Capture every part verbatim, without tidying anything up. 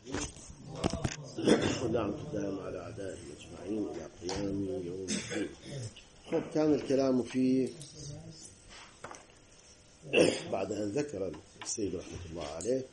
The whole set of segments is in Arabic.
ونعمة الدائم على أعدائهم أجمعين إلى قيام يوم الدين. خب كان الكلام في بعد أن ذكر السيد رحمة الله عليه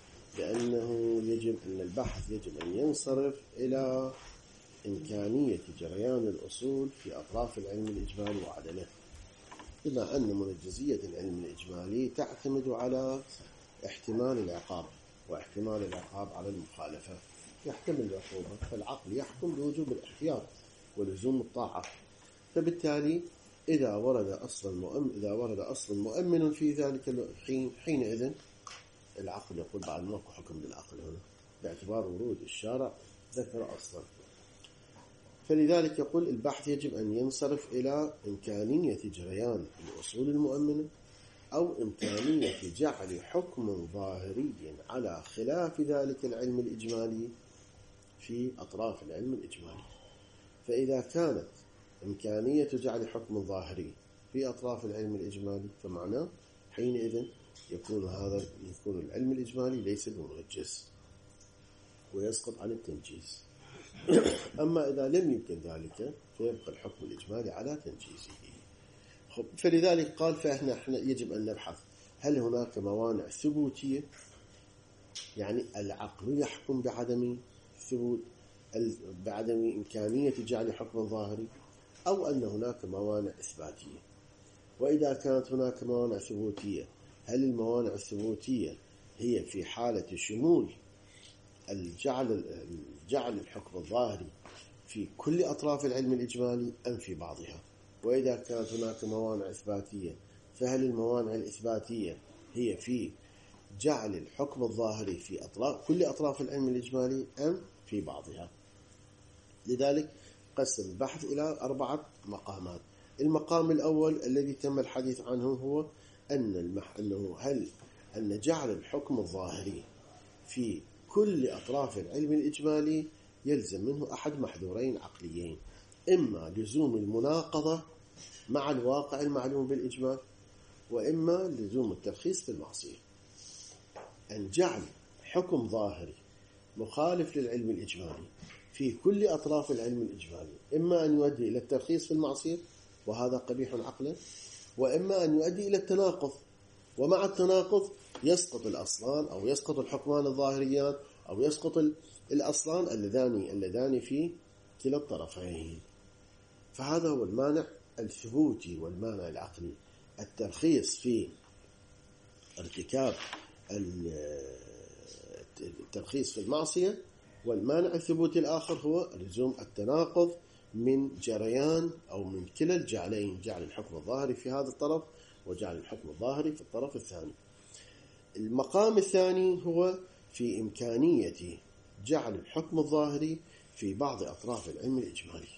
بأنه يجب أن البحث يجب أن ينصرف إلى إمكانية جريان الأصول في أطراف العلم الإجمالي وعدمه، بما أن منجزية العلم الإجمالي تعتمد على احتمال العقاب، واحتمال العقاب على المخالفة يحتمل العقوبة، فالعقل يحكم بوجوب الاحتياط ولزوم الطاعة. فبالتالي إذا ورد أصل مؤمن إذا ورد أصل مؤمن في ذلك الحين حينئذ العقل يقول بعد ماكو حكم للعقل هنا باعتبار ورود الشارع ذكر أصلا. فلذلك يقول البحث يجب أن ينصرف إلى إمكانية جريان الأصول المؤمنة أو إمكانية جعل حكم ظاهري على خلاف ذلك العلم الإجمالي في أطراف العلم الإجمالي. فإذا كانت إمكانية جعل حكم ظاهري في أطراف العلم الإجمالي فمعناه حينئذ يكون هذا يكون العلم الإجمالي ليس بمنجز ويسقط عن التنجيز. أما إذا لم يمكن ذلك فيبقى الحكم الإجمالي على تنجيزه. فلذلك قال فإحنا إحنا يجب أن نبحث هل هناك موانع ثبوتية، يعني العقل يحكم بعدم ثبوت بعدم إمكانية جعل حكم ظاهري، أو أن هناك موانع إثباتية. وإذا كانت هناك موانع ثبوتية هل الموانع الثبوتية هي في حالة شمول الجعل جعل الحكم الظاهري في كل أطراف العلم الإجمالي أم في بعضها؟ وإذا كانت هناك موانع إثباتية فهل الموانع الإثباتية هي في جعل الحكم الظاهري في أطراف كل أطراف العلم الإجمالي أم في بعضها؟ لذلك قسم البحث إلى أربعة مقامات. المقام الأول الذي تم الحديث عنه هو أن المح... أنه هل أن جعل الحكم الظاهري في كل أطراف العلم الإجمالي يلزم منه أحد محذورين عقليين، إما لزوم المناقضة مع الواقع المعلوم بالإجمال، وإما لزوم الترخيص في المعصية. أن جعل حكم ظاهري مخالف للعلم الإجمالي في كل أطراف العلم الإجمالي إما أن يؤدي إلى الترخيص في المعصية وهذا قبيح عقلا، وإما أن يؤدي إلى التناقض، ومع التناقض يسقط الأصلان أو يسقط الحكمان الظاهريان أو يسقط الأصلان اللذان اللذان في كلا الطرفين. فهذا هو المانع الثبوتي والمانع العقلي، الترخيص في ارتكاب الترخيص في المعصية، والمانع الثبوتي الآخر هو لزوم التناقض من جريان أو من كلا الجعلين، جعل الحكم الظاهري في هذا الطرف وجعل الحكم الظاهري في الطرف الثاني. المقام الثاني هو في إمكانية جعل الحكم الظاهري في بعض أطراف العلم الإجمالي،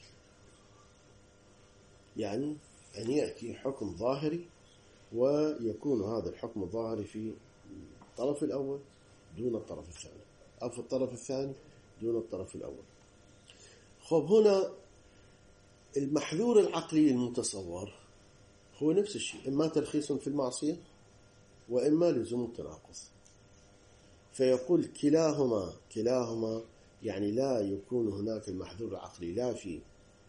يعني أن يأتي حكم ظاهري ويكون هذا الحكم الظاهري في الطرف الأول دون الطرف الثاني، أو في الطرف الثاني دون الطرف الأول. خب هنا المحذور العقلي المتصور هو نفس الشيء، إما ترخيص في المعصية وإما لزوم التناقض. فيقول كلاهما كلاهما يعني لا يكون هناك المحذور العقلي لا في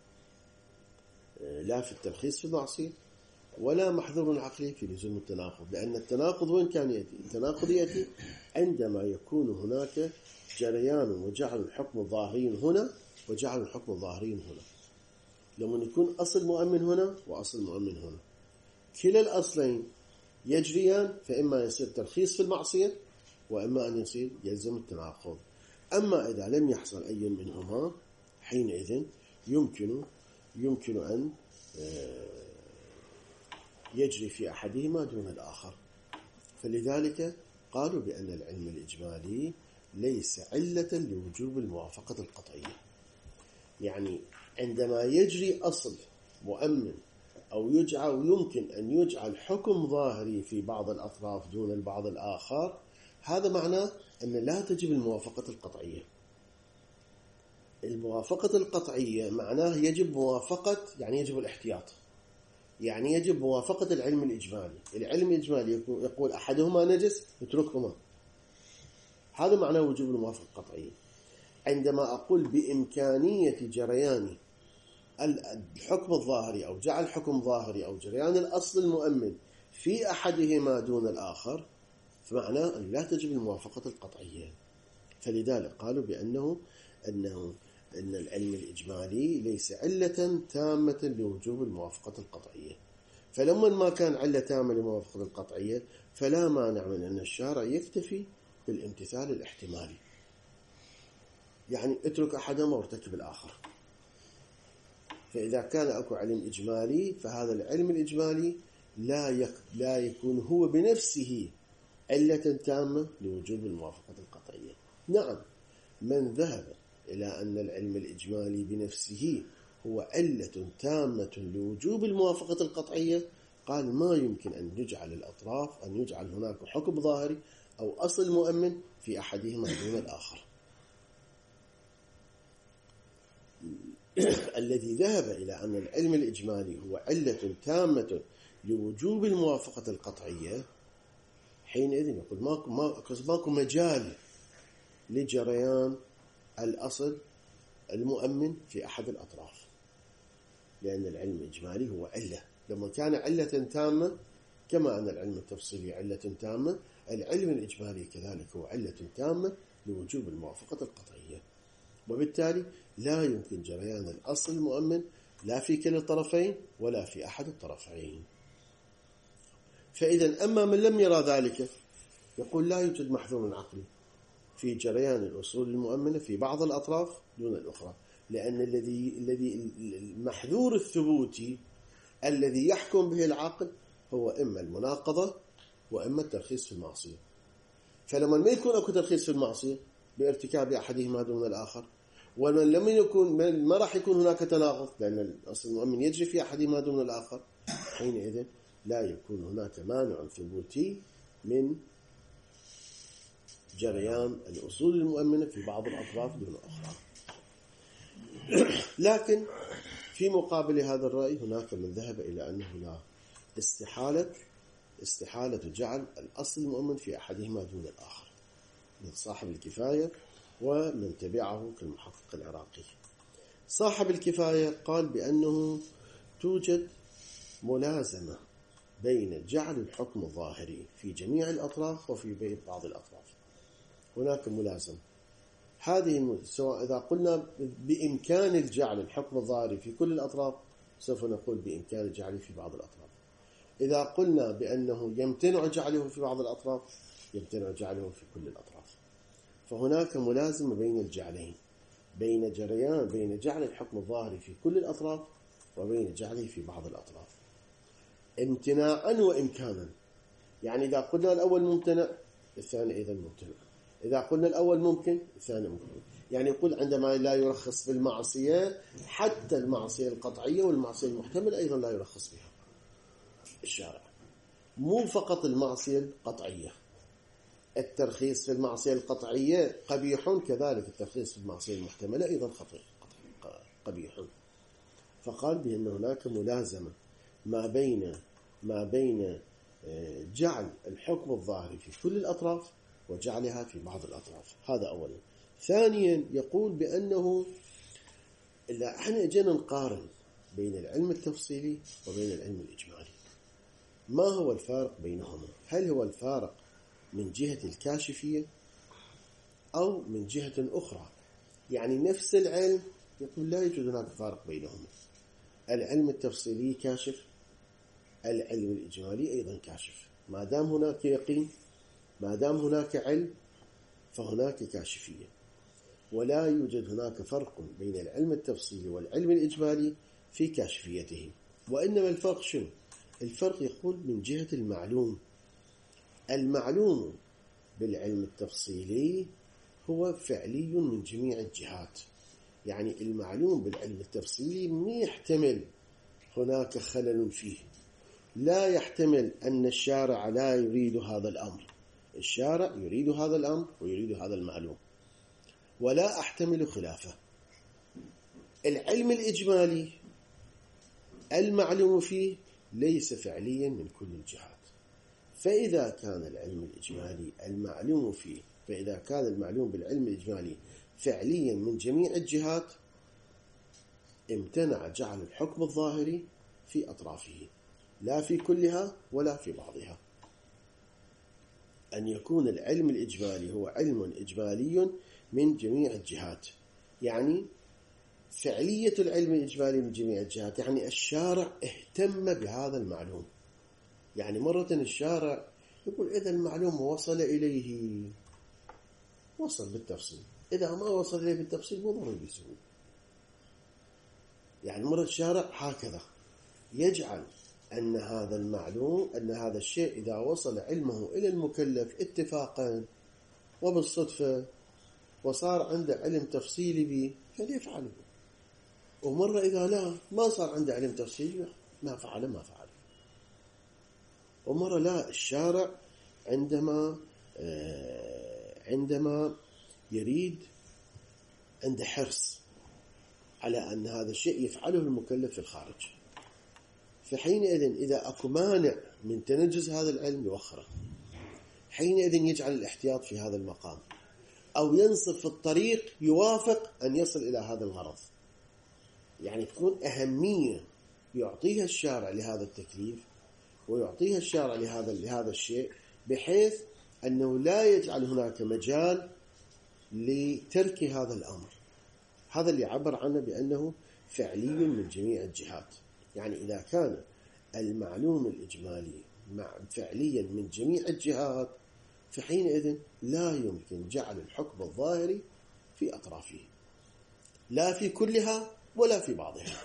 لا في الترخيص في المعصية ولا محذور عقلي في لزوم التناقض، لأن التناقض وين كان يأتي؟ التناقض يأتي عندما يكون هناك جريان وجعل الحكم الظاهري هنا وجعل الحكم الظاهري هنا. لما يكون أصل مؤمن هنا وأصل مؤمن هنا، كلا الأصلين يجريان، فإما يصير ترخيص في المعصية وإما أن يصير يلزم التناقض. أما إذا لم يحصل أي منهما حينئذ يمكن يمكن أن يجري في أحدهما دون الآخر. فلذلك قالوا بأن العلم الإجمالي ليس علة لوجوب الموافقة القطعية، يعني عندما يجري أصل مؤمن أو يجعل يمكن أن يجعل حكم ظاهري في بعض الأطراف دون البعض الآخر، هذا معناه أن لا تجب الموافقة القطعية. الموافقة القطعية معناه يجب موافقة، يعني يجب الاحتياط، يعني يجب موافقة العلم الإجمالي. العلم الإجمالي يقول أحدهما نجس اتركهما، هذا معناه وجوب الموافقة القطعية. عندما أقول بإمكانية جريان الحكم الظاهري أو جعل حكم ظاهري أو جريان الأصل المؤمن في أحدهما دون الآخر، فمعناه أن لا تجب الموافقة القطعية. فلذلك قالوا بأنه أنه أن العلم الإجمالي ليس علة تامة لوجوب الموافقة القطعية. فلما ما كان علة تامة لموافقة القطعية فلا مانع من أن الشارع يكتفي بالامتثال الاحتمالي، يعني اترك أحدهما وارتكب الآخر. فإذا كان أكو علم إجمالي فهذا العلم الإجمالي لا يك لا يكون هو بنفسه علة تامة لوجوب الموافقة القطعية. نعم، من ذهب إلى أن العلم الإجمالي بنفسه هو علة تامة لوجوب الموافقة القطعية قال ما يمكن أن يجعل الأطراف أن يجعل هناك حكم ظاهري أو أصل مؤمن في أحدهما دون الآخر. الذي ذهب إلى أن العلم الإجمالي هو علة تامة لوجوب الموافقة القطعية حينئذ يقول ماكو ماكو مجال لجريان الأصل المؤمن في أحد الأطراف، لأن العلم الإجمالي هو علة. لما كان علة تامة كما أن العلم التفصيلي علة تامة، العلم الإجمالي كذلك هو علة تامة لوجوب الموافقة القطعية، وبالتالي لا يمكن جريان الأصل المؤمن لا في كلا الطرفين ولا في أحد الطرفين. فإذا أما من لم يرى ذلك يقول لا يوجد محذور عقلي في جريان الأصول المؤمنة في بعض الأطراف دون الأخرى، لأن الذي الذي المحذور الثبوتي الذي يحكم به العقل هو إما المناقضة وإما الترخيص في المعصية. فلما ما يكون أكو ترخيص في المعصية بارتكاب أحدهما دون الآخر، ومن لم يكن ما راح يكون هناك تناقض لأن الأصل المؤمن يجري في أحدهما دون الآخر، حينئذ لا يكون هناك مانع ثبوتي من جريان الأصول المؤمنة في بعض الأطراف دون الأخرى. لكن في مقابل هذا الرأي هناك من ذهب إلى أنه لا استحالة استحالة جعل الأصل المؤمن في أحدهما دون الآخر، من صاحب الكفاية ومن تبعه كالمحقق العراقي. صاحب الكفاية قال بأنه توجد ملازمة بين جعل الحكم الظاهري في جميع الأطراف وفي بعض الأطراف. هناك ملازمة، هذه سواء إذا قلنا بإمكان الجعل الحكم الظاهري في كل الأطراف سوف نقول بإمكان الجعل في بعض الأطراف. إذا قلنا بأنه يمتنع جعله في بعض الأطراف يمتنع جعله في كل الأطراف. فهناك ملازمة بين الجعلين، بين جريان بين جعل الحكم الظاهري في كل الأطراف وبين جعله في بعض الأطراف امتناعا وإمكانا. يعني إذا قلنا الأول ممتنع الثاني أيضا ممتنع، إذا قلنا الأول ممكن الثاني ممكن. يعني يقول عندما لا يرخص في المعصية حتى المعصية القطعية والمعصية المحتملة أيضا لا يرخص بها الشارع، مو فقط المعصية القطعية. الترخيص في المعصية القطعية قبيح، كذلك الترخيص في المعصية المحتملة أيضا قبيح. فقال بأن هناك ملازمة ما بين ما بين جعل الحكم الظاهري في كل الأطراف وجعلها في بعض الأطراف. هذا أولا. ثانيا يقول بأنه إلا احنا اجينا نقارن بين العلم التفصيلي وبين العلم الإجمالي، ما هو الفارق بينهما؟ هل هو الفارق من جهة الكاشفية أو من جهة أخرى؟ يعني نفس العلم يقول لا يوجد هناك فارق بينهما. العلم التفصيلي كاشف، العلم الإجمالي أيضا كاشف. ما دام هناك يقين، ما دام هناك علم، فهناك كاشفية. ولا يوجد هناك فرق بين العلم التفصيلي والعلم الإجمالي في كاشفيته. وإنما الفرق شنو؟ الفرق يقول من جهة المعلوم. المعلوم بالعلم التفصيلي هو فعلي من جميع الجهات. يعني المعلوم بالعلم التفصيلي ما يحتمل هناك خلل فيه، لا يحتمل أن الشارع لا يريد هذا الأمر. الشارع يريد هذا الأمر ويريد هذا المعلوم، ولا أحتمل خلافه. العلم الإجمالي المعلوم فيه ليس فعليا من كل الجهات. فإذا كان العلم الإجمالي المعلوم فيه فإذا كان المعلوم بالعلم الإجمالي فعليا من جميع الجهات امتنع جعل الحكم الظاهري في أطرافه، لا في كلها ولا في بعضها. أن يكون العلم الإجمالي هو علم إجمالي من جميع الجهات، يعني فعلية العلم الإجمالي من جميع الجهات، يعني الشارع اهتم بهذا المعلوم. يعني مرة الشارع يقول إذا المعلوم وصل إليه وصل بالتفصيل، إذا ما وصل إليه بالتفصيل مو ضروري يسوي. يعني مرة الشارع هكذا يجعل أن هذا المعلوم، أن هذا الشيء إذا وصل علمه إلى المكلف اتفاقا وبالصدفة وصار عنده علم تفصيلي به فليفعله، ومرة إذا لا ما صار عنده علم تفصيلي ما فعل ما فعل. ومرة لا، الشارع عندما عندما يريد عنده حرص على أن هذا الشيء يفعله المكلف في الخارج، فحينئذ إذا أكو مانع من تنجز هذا العلم يوخره، حينئذ يجعل الاحتياط في هذا المقام، أو ينصب في الطريق يوافق أن يصل إلى هذا الغرض. يعني تكون أهمية يعطيها الشارع لهذا التكليف ويعطيها الشارع لهذا لهذا الشيء، بحيث أنه لا يجعل هناك مجال لترك هذا الأمر. هذا اللي عبر عنه بأنه فعلي من جميع الجهات. يعني إذا كان المعلوم الإجمالي فعليا من جميع الجهات فحينئذ لا يمكن جعل الحكم الظاهري في أطرافه، لا في كلها ولا في بعضها.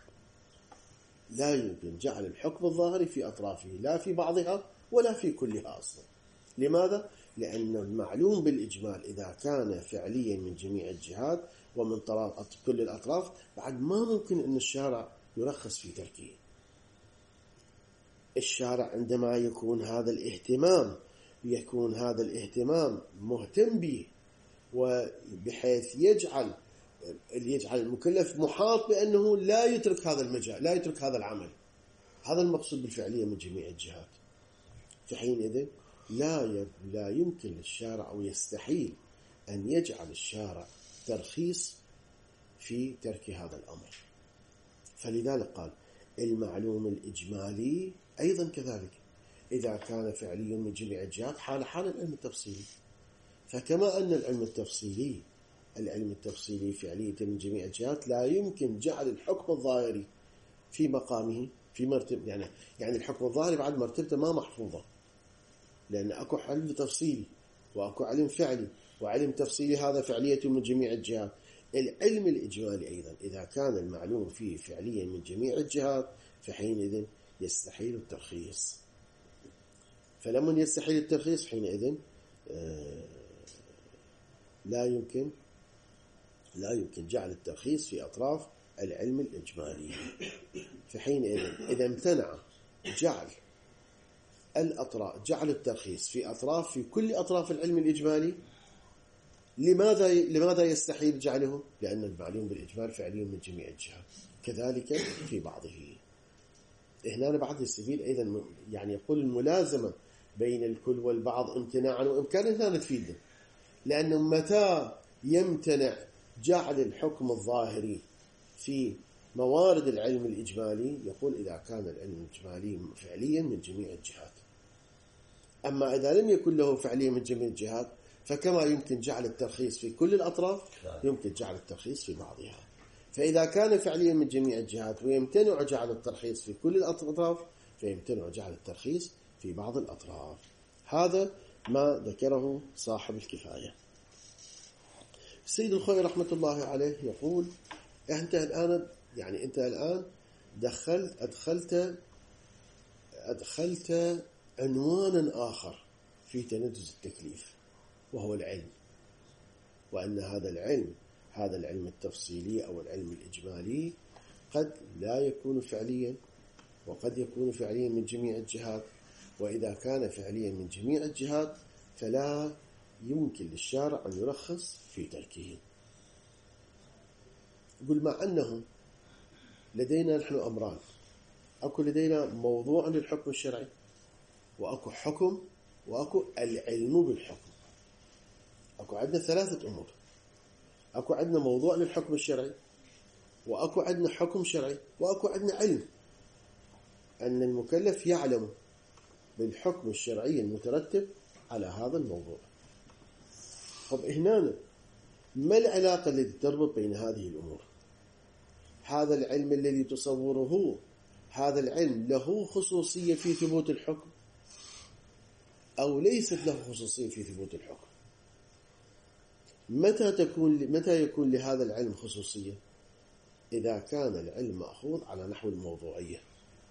لا يمكن جعل الحكم الظاهري في أطرافه، لا في بعضها ولا في كلها أصلا. لماذا؟ لأن المعلوم بالإجمال إذا كان فعليا من جميع الجهات ومن طرف كل الأطراف بعد ما ممكن أن الشارع يرخص في تركه. الشارع عندما يكون هذا الاهتمام يكون هذا الاهتمام مهتم به، وبحيث يجعل يجعل المكلف محاط بأنه لا يترك هذا المجال، لا يترك هذا العمل. هذا المقصود بالفعلية من جميع الجهات. في حينئذ لا لا يمكن للشارع أو يستحيل أن يجعل الشارع ترخيص في ترك هذا الأمر. فلذلك قال المعلوم الإجمالي أيضا كذلك إذا كان فعليا من جميع الجهات حال حال العلم التفصيلي. فكما أن العلم التفصيلي العلم التفصيلي فعلية من جميع الجهات لا يمكن جعل الحكم الظاهري في مقامه في مرتبة، يعني يعني الحكم الظاهري بعد مرتبته ما محفوظة، لأن أكو علم تفصيلي وأكو علم فعلي، وعلم تفصيلي هذا فعلية من جميع الجهات. العلم الإجمالي أيضا إذا كان المعلوم فيه فعليا من جميع الجهات فحينئذ يستحيل الترخيص. فلما يستحيل الترخيص حينئذ لا يمكن لا يمكن جعل الترخيص في أطراف العلم الإجمالي. فحينئذ إذا امتنع جعل الأطراف جعل الترخيص في أطراف في كل أطراف العلم الإجمالي، لماذا لماذا يستحيل جعله؟ لأن المعلوم بالإجمال فعلي من جميع الجهات. كذلك في بعضه. هنا بعد يستفيد أيضا، يعني يقول الملازمة بين الكل والبعض امتناعا وإمكانا هنا تفيده، لأنه متى يمتنع جعل الحكم الظاهري في موارد العلم الإجمالي يقول إذا كان العلم الإجمالي فعليا من جميع الجهات. أما إذا لم يكن له فعليا من جميع الجهات فكما يمكن جعل الترخيص في كل الأطراف يمكن جعل الترخيص في بعضها. فإذا كان فعليا من جميع الجهات ويمتنع جعل الترخيص في كل الأطراف فيمتنع جعل الترخيص في بعض الأطراف. هذا ما ذكره صاحب الكفاية. السيد الخوئي رحمة الله عليه يقول أنت الآن يعني أنت الآن دخلت أدخلت أدخلت عنوانا آخر في تنجز التكليف، وهو العلم، وأن هذا العلم هذا العلم التفصيلي أو العلم الإجمالي قد لا يكون فعليا وقد يكون فعليا من جميع الجهات. وإذا كان فعليا من جميع الجهات فلا يمكن للشارع أن يرخص في تركه. يقول مع أنه لدينا نحن أمران، أكو لدينا موضوع للحكم الشرعي، وأكو حكم، وأكو العلم بالحكم. أكو عندنا ثلاثة أمور. أكو عندنا موضوع للحكم الشرعي، وأكو عندنا حكم شرعي، وأكو عندنا علم أن المكلف يعلم بالحكم الشرعي المترتب على هذا الموضوع. طب هنا ما العلاقة التي تربط بين هذه الأمور؟ هذا العلم الذي تصوره، هذا العلم له خصوصية في ثبوت الحكم أو ليست له خصوصية في ثبوت الحكم؟ متى تكون متى يكون لهذا العلم خصوصية؟ إذا كان العلم مأخوذ على نحو الموضوعية.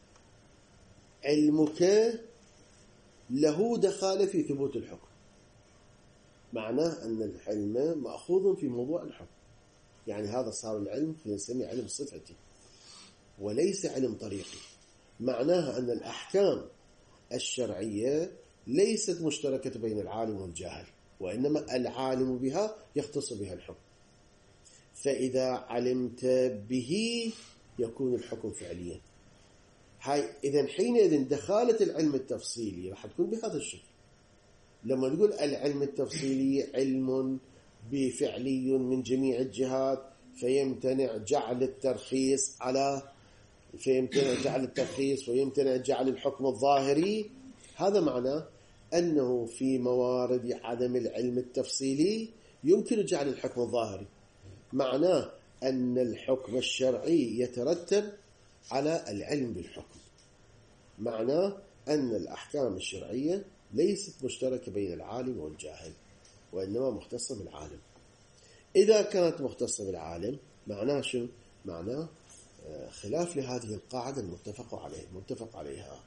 علمك له دخالة في ثبوت الحكم، معناه أن العلم مأخوذ في موضوع الحكم، يعني هذا صار العلم نسميه علم صفتي وليس علم طريقي. معناها أن الأحكام الشرعية ليست مشتركة بين العالم والجاهل، وإنما العالم بها يختص بها الحكم. فإذا علمت به يكون الحكم فعليا. هاي إذن حينئذ دخالة العلم التفصيلي راح تكون بهذا الشكل. لما نقول العلم التفصيلي علم بفعلي من جميع الجهات، فيمتنع جعل الترخيص على فيمتنع جعل الترخيص ويمتنع جعل الحكم الظاهري، هذا معناه أنه في موارد عدم العلم التفصيلي يمكن جعل الحكم الظاهري. معناه أن الحكم الشرعي يترتب على العلم بالحكم. معناه أن الأحكام الشرعية ليست مشتركة بين العالم والجاهل، وإنما مختصة بالعالم. إذا كانت مختصة بالعالم معناه شو؟ معناه خلاف لهذه القاعدة المتفق عليه المتفق عليها.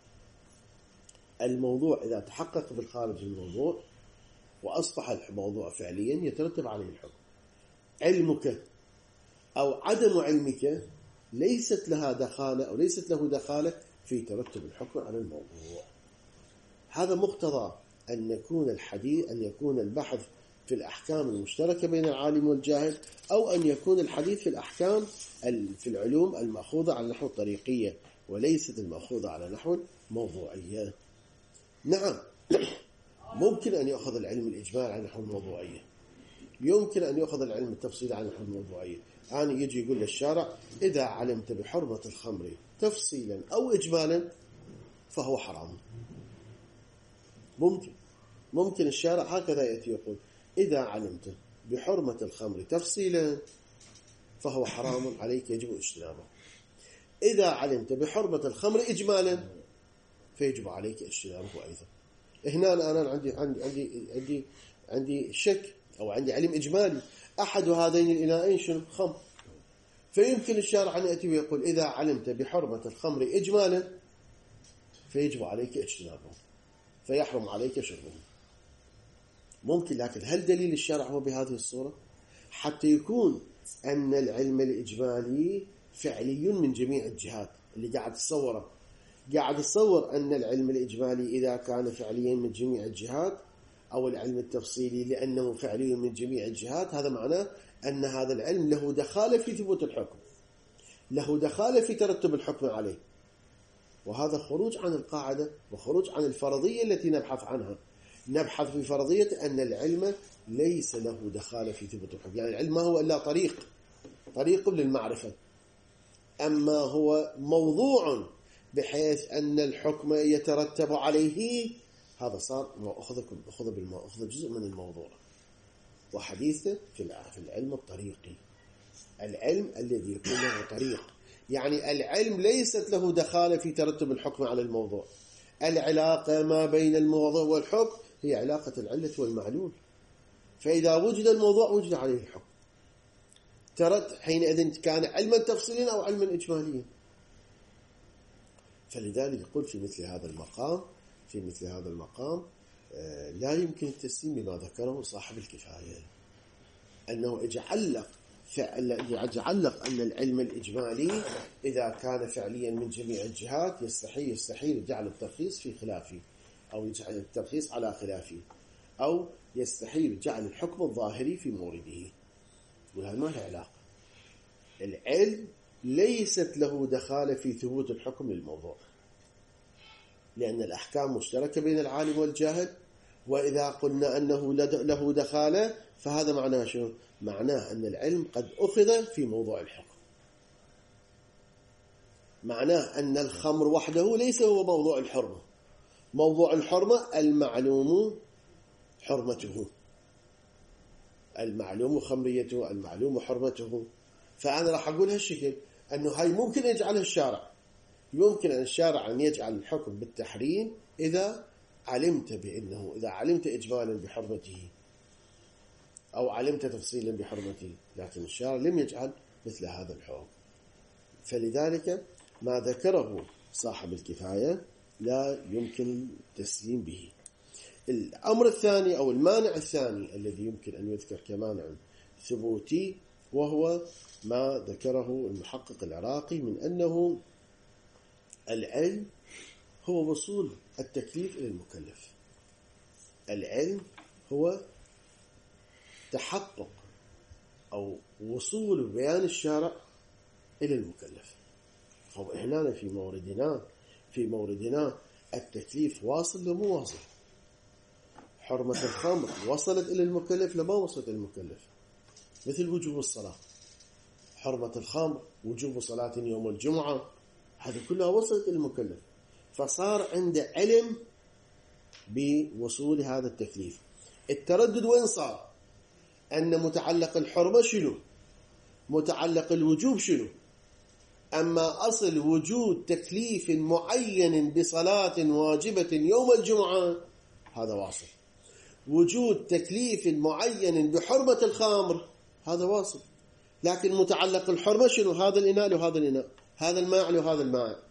الموضوع إذا تحقق بالخارج الموضوع وأصبح الموضوع فعليا يترتب عليه الحكم. علمك أو عدم علمك ليست لها دخالة أو ليست له دخالة في ترتب الحكم على الموضوع. هذا مقتضى أن يكون الحديث أن يكون البحث في الأحكام المشتركة بين العالم والجاهل، أو أن يكون الحديث في الأحكام في العلوم المأخوذة على نحو الطريقية وليست المأخوذة على نحو الموضوعية. نعم، ممكن أن يأخذ العلم الإجمال على نحو الموضوعية، يمكن أن يأخذ العلم التفصيل على نحو الموضوعية. يعني يجي يقول للشارع إذا علمت بحرمة الخمر تفصيلا أو إجمالا فهو حرام. ممكن ممكن الشارع هكذا يأتي يقول إذا علمت بحرمة الخمر تفصيلا فهو حرام عليك يجب اجتنابه. إذا علمت بحرمة الخمر إجمالا فيجب عليك اجتنابه أيضا. هنا أنا عندي عندي عندي عندي عندي شك أو عندي علم إجمالي، أحد هذين الإناءين شنو؟ خمر. فيمكن الشارع أن يأتي ويقول إذا علمت بحرمة الخمر إجمالا فيجب عليك اجتنابه، فيحرم عليك شربه. ممكن، لكن هل دليل الشارع هو بهذه الصورة؟ حتى يكون أن العلم الإجمالي فعلي من جميع الجهات اللي قاعد تصوره، قاعد تصور أن العلم الإجمالي إذا كان فعليا من جميع الجهات، أو العلم التفصيلي لأنه فعلي من جميع الجهات، هذا معناه أن هذا العلم له دخالة في ثبوت الحكم، له دخالة في ترتب الحكم عليه. وهذا خروج عن القاعدة وخروج عن الفرضية التي نبحث عنها. نبحث في فرضية أن العلم ليس له دخالة في ثبوت الحكم، يعني العلم ما هو إلا طريق طريق للمعرفة، أما هو موضوع بحيث أن الحكم يترتب عليه، هذا صار مأخذ أخذ بالمأخذ جزء من الموضوع. وحديثه في العلم الطريقي، العلم الذي يكون له طريق، يعني العلم ليست له دخالة في ترتب الحكم على الموضوع. العلاقة ما بين الموضوع والحكم هي علاقة العلة والمعلول، فإذا وجد الموضوع وجد عليه الحكم. ترت حينئذ كان علما تفصيليا أو علما إجماليا. فلذلك يقول في مثل هذا المقام في مثل هذا المقام لا يمكن التسليم بما ذكره صاحب الكفاية، أنه يتعلق يتعلق أن العلم الإجمالي إذا كان فعليا من جميع الجهات يستحيل يستحيل جعل الترخيص في خلافه، أو يجعل الترخيص على خلافه، أو يستحيل جعل الحكم الظاهري في مورده. وهذا ما له علاقة. العلم ليست له دخالة في ثبوت الحكم للموضوع، لأن الأحكام مشتركة بين العالم والجاهل، وإذا قلنا أنه له دخالة فهذا معناه شو؟ معناه أن العلم قد أخذ في موضوع الحكم، معناه أن الخمر وحده ليس هو موضوع الحرمة، موضوع الحرمة المعلوم حرمته، المعلوم خمريته، المعلوم حرمته. فأنا راح أقول هالشكل أنه هاي ممكن يجعلها الشارع، يمكن أن الشارع أن يجعل الحكم بالتحريم إذا علمت بأنه إذا علمت إجمالا بحرمته أو علمت تفصيلا بحرمته، لكن الشارع لم يجعل مثل هذا الحكم. فلذلك ما ذكره صاحب الكفاية لا يمكن التسليم به. الأمر الثاني أو المانع الثاني الذي يمكن أن يذكر كمانع ثبوتي وهو ما ذكره المحقق العراقي من أنه العلم هو وصول التكليف إلى المكلف. العلم هو تحقق أو وصول بيان الشارع إلى المكلف. هنا في موردنا في موردنا التكليف واصل لو مو واصل. حرمة الخمر وصلت إلى المكلف لما وصلت إلى المكلف، مثل وجوب الصلاة. حرمة الخمر وجوب صلاة يوم الجمعة هذه كلها وصلت إلى المكلف، فصار عنده علم بوصول هذا التكليف. التردد وين صار؟ أن متعلق الحرمة شنو، متعلق الوجوب شنو. أما أصل وجود تكليف معين بصلاة واجبة يوم الجمعة هذا واصل، وجود تكليف معين بحرمة الخمر هذا واصل، لكن متعلق الحرمة شنو؟ هذا الإناء وهذا الإناء، هذا الماء وهذا الماء،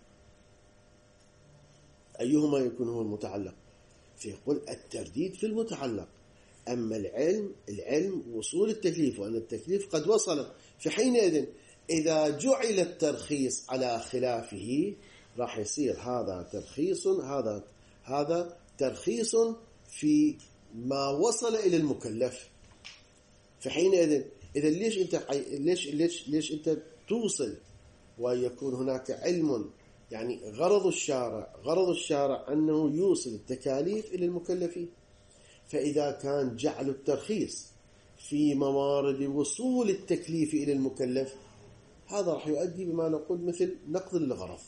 أيهما يكون هو المتعلق؟ فيقول الترديد في المتعلق. أما العلم العلم وصول التكليف، وأن التكليف قد وصل، في حينئذ إذا جعل الترخيص على خلافه راح يصير هذا ترخيص هذا هذا ترخيص في ما وصل إلى المكلف. في حينئذ إذا ليش أنت ليش ليش ليش أنت توصل ويكون هناك علم، يعني غرض الشارع غرض الشارع أنه يوصل التكاليف إلى المكلفين. فإذا كان جعل الترخيص في موارد وصول التكليف إلى المكلف هذا راح يؤدي بما نقول مثل نقض للغرض.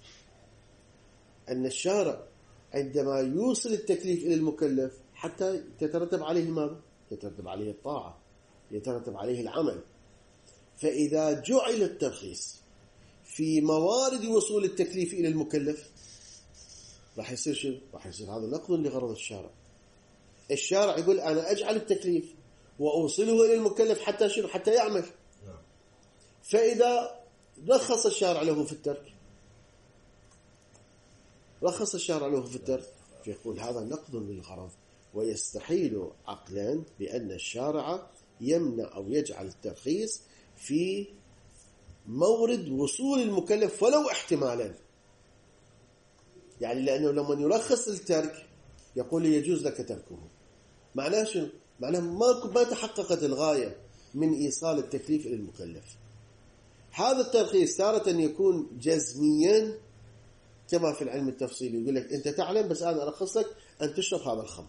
أن الشارع عندما يوصل التكليف إلى المكلف حتى يترتب عليه ماذا؟ يترتب عليه الطاعة، يترتب عليه العمل. فإذا جعل الترخيص في موارد وصول التكليف إلى المكلف راح يصير شو؟ راح يصير هذا نقض لغرض الشارع. الشارع يقول أنا أجعل التكليف وأوصله إلى المكلف حتى شو؟ حتى يعمل. فإذا رخص الشارع له في الترك رخص الشارع له في الترك فيقول هذا نقض للغرض، ويستحيل عقلا بأن الشارع يمنع أو يجعل الترخيص في مورد وصول المكلف ولو احتمالا. يعني لأنه لما يرخص الترك يقول يجوز لك تركه، معناه شنو؟ معناه ما ما تحققت الغاية من إيصال التكليف إلى المكلف. هذا الترخيص تارة يكون جزميا كما في العلم التفصيلي، يقول لك أنت تعلم بس أنا أرخص لك أن تشرب هذا الخمر،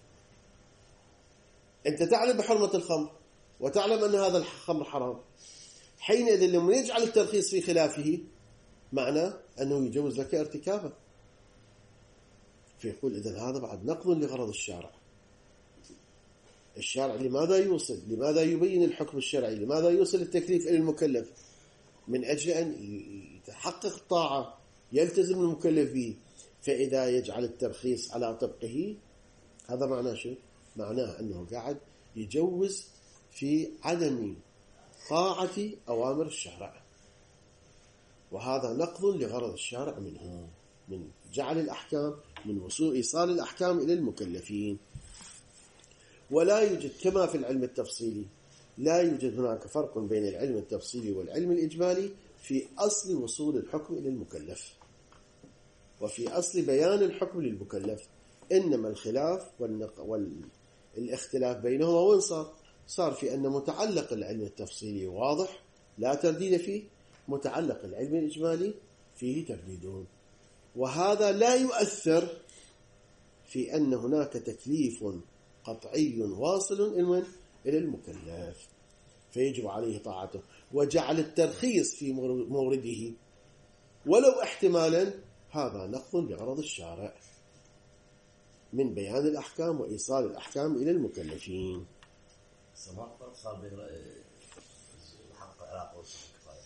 أنت تعلم بحرمة الخمر وتعلم أن هذا الخمر حرام. حينئذ لما يجعل الترخيص في خلافه معناه أنه يجوز لك ارتكابه. فيقول إذن هذا بعد نقض لغرض الشارع. الشارع لماذا يوصل؟ لماذا يبين الحكم الشرعي؟ لماذا يوصل التكليف إلى المكلف؟ من أجل أن يتحقق الطاعة، يلتزم المكلف به. فإذا يجعل الترخيص على طبقه هذا معناه شو؟ معناه أنه قاعد يجوز في عدم طاعة أوامر الشارع، وهذا نقض لغرض الشارع منه، من جعل الأحكام، من وصول إيصال الأحكام إلى المكلفين. ولا يوجد كما في العلم التفصيلي، لا يوجد هناك فرق بين العلم التفصيلي والعلم الإجمالي في أصل وصول الحكم إلى المكلف وفي أصل بيان الحكم للمكلف. إنما الخلاف والاختلاف بينهما وين صار؟ صار في أن متعلق العلم التفصيلي واضح لا ترديد فيه، متعلق العلم الإجمالي فيه ترديدون. وهذا لا يؤثر في أن هناك تكليف قطعي واصل إلى المكلف فيجب عليه طاعته، وجعل الترخيص في مورده ولو احتمالا هذا نقض لغرض الشارع من بيان الأحكام وإيصال الأحكام إلى المكلفين. سمعت صار بين حق العراق وصاحب الكفاية.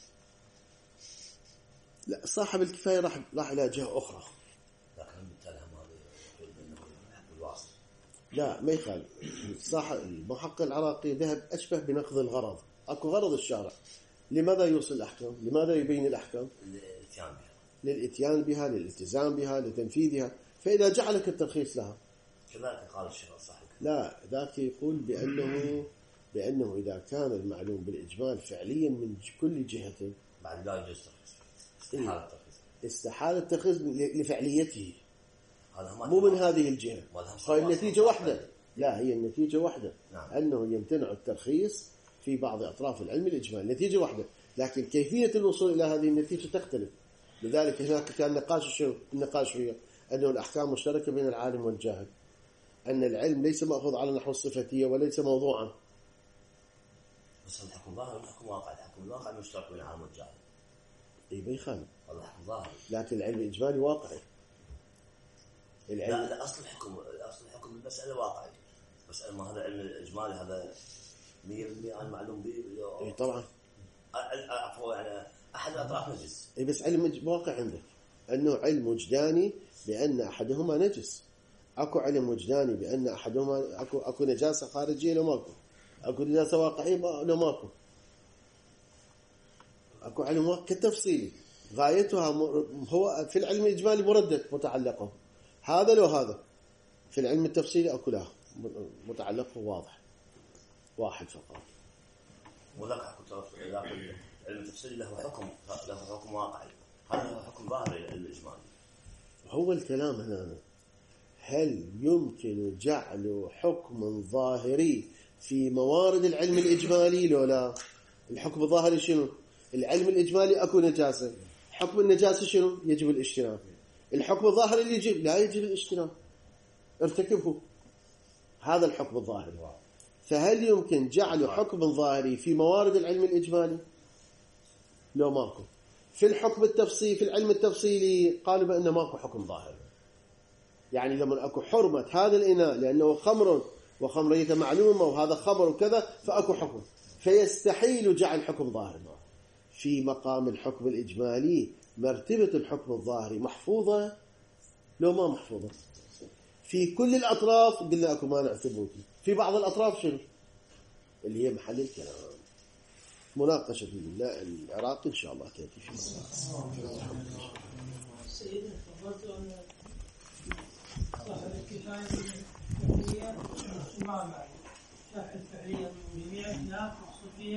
لا، صاحب الكفاية راح راح إلى جهة أخرى. لكن بالتالي هذا يقول بأنه حق الواصل. لا ما يخالف. صاحب المحقق العراقي ذهب أشبه بنقض الغرض. أكو غرض الشارع، لماذا يوصل الأحكام؟ لماذا يبين الأحكام؟ للإتيان بها، للإتيان بها، للالتزام بها، لتنفيذها. فإذا جعلك الترخيص لها كذلك قال الشيخ صاحب. لا، ذاك يقول بأنه بأنه إذا كان المعلوم بالإجمال فعليا من كل جهة بعد لا يجوز ترخيص، استحالة الترخيص، استحالة الترخيص لفعليته، هذا مو من هذه الجهة. فالنتيجة واحدة. لا، هي النتيجة واحدة. نعم. أنه يمتنع الترخيص في بعض أطراف العلم الإجمال، نتيجة واحدة، لكن كيفية الوصول إلى هذه النتيجة تختلف. لذلك هناك كان نقاش شو النقاش فيه أنه الأحكام مشتركة بين العالم والجاهل، أن العلم ليس مأخوذ على النحو الصفتية وليس موضوعا. بس الحكم ظاهر والحكم واقع، الحكم الواقع مشترك بين العالم والجاهل. إيه بيخالف. والله حكم ظاهر. لكن العلم الإجمالي واقعي. العلم لا, لا أصل الحكم أصل الحكم المسألة واقعي، بس ما هذا العلم الإجمالي هذا مية بالمية عن معلوم به. إيه طبعا. عفوا يعني أحد أطراف نجس. إيه بس علم واقع عندك أنه علم وجداني بأن أحدهما نجس. أكو علم وجداني بأن أحدهما أكو أكو نجاسة خارجية لو ماكو، أكو نجاسة واقعية لو ماكو. أكو علم كالتفصيلي غايتها هو في العلم الإجمالي مردد متعلقه، هذا لو هذا. في العلم التفصيلي أكو له متعلقه واضح واحد فقط. وذاك حكم تفصيلي، لكن العلم التفصيلي له حكم له حكم واقعي، هذا حكم ظاهري الإجمالي. هو الكلام هنا، هل يمكن جعل حكم ظاهري في موارد العلم الإجمالي لو لا؟ الحكم الظاهري شنو؟ العلم الإجمالي أكو نجاسة، حكم النجاسة شنو؟ يجب الاجتناب. الحكم الظاهري اللي يجب لا يجب الاجتناب، ارتكبه. هذا الحكم الظاهري. فهل يمكن جعل حكم ظاهري في موارد العلم الإجمالي؟ لو ماكو. في الحكم التفصيلي في العلم التفصيلي قالوا بأنه ماكو حكم ظاهري. يعني لما أكو حرمة هذا الإناء لأنه خمر وخمريته معلومة وهذا خمر وكذا فأكو حكم، فيستحيل جعل حكم ظاهري. في مقام الحكم الإجمالي مرتبة الحكم الظاهري محفوظة لو ما محفوظة. في كل الأطراف قلنا أكو مانع ثبوتي، في بعض الأطراف شنو اللي هي محل الكلام. مناقشة العراقي إن شاء الله تأتي في سيدنا تفضلت أن صاحب الكفاية الفعلية ما معي شرح الفعلية من جميع الناس